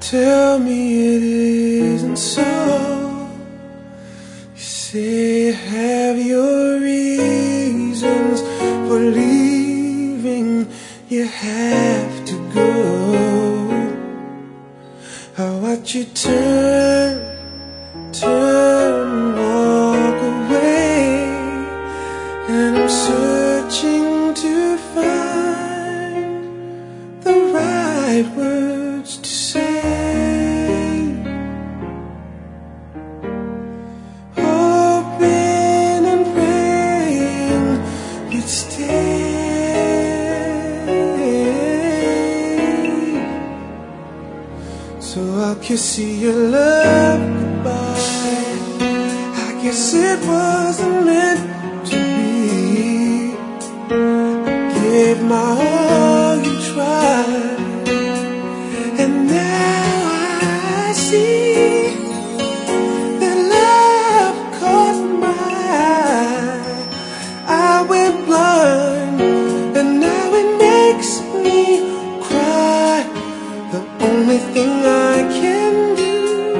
tell me it isn't so. You say you have your reasons for leaving. You have to go. I watch you turn, walk away, and I'm searching to find the right words to say, hoping and praying you'd stay. So I'll kiss your love goodbye. I guess it wasn't meant to be. I gave my all, you tried, and now I see that love caught my eye. I went blind, and now it makes me cry. The only thing I can do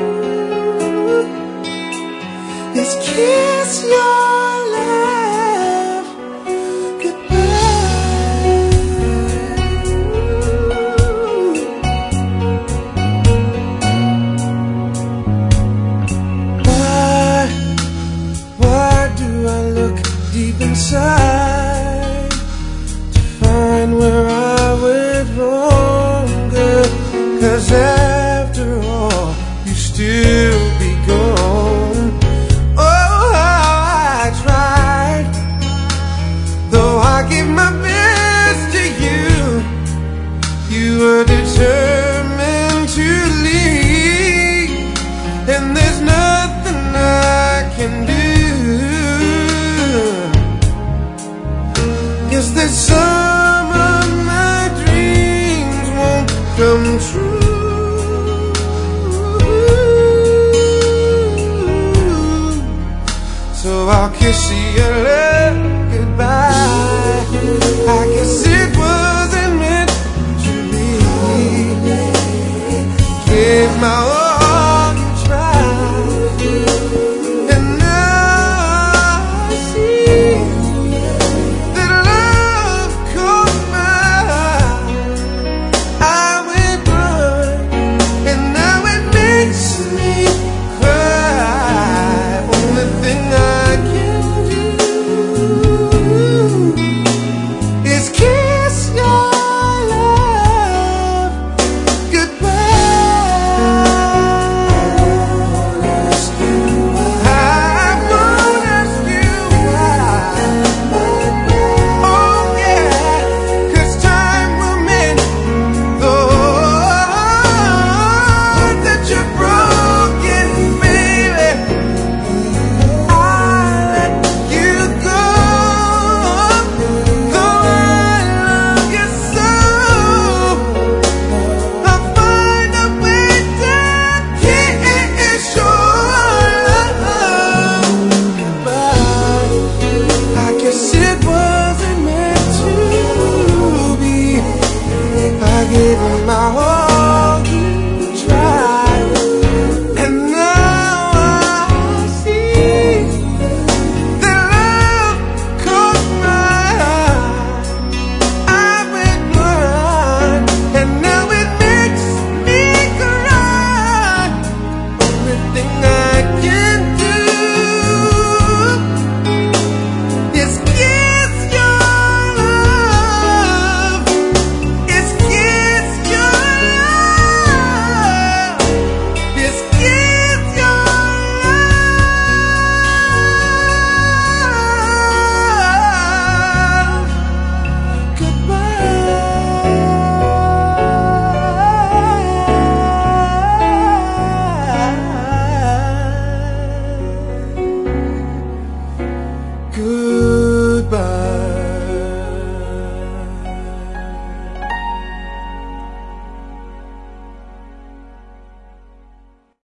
is kiss your love goodbye. Why do I look deep inside to find where I went wrong, girl? 'Cause after all, you still be gone. Oh, I tried, though I gave my best to you. You were determined to leave, and there's nothing I can do. Guess that some of my dreams won't come true. So I'll kiss your love goodbye.